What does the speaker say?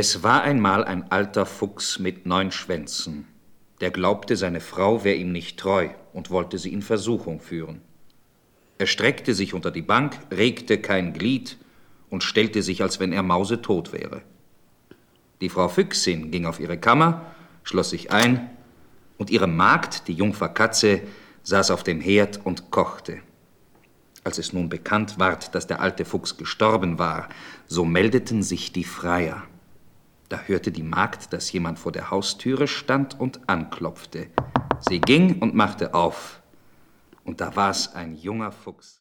Es war einmal ein alter Fuchs mit 9 Schwänzen. Der glaubte, seine Frau wär ihm nicht treu und wollte sie in Versuchung führen. Er streckte sich unter die Bank, regte kein Glied und stellte sich, als wenn er mausetot wäre. Die Frau Füchsin ging auf ihre Kammer, schloss sich ein, und ihre Magd, die Jungfer Katze, saß auf dem Herd und kochte. Als es nun bekannt ward, dass der alte Fuchs gestorben war, so meldeten sich die Freier. Da hörte die Magd, dass jemand vor der Haustüre stand und anklopfte. Sie ging und machte auf. Und da war's ein junger Fuchs.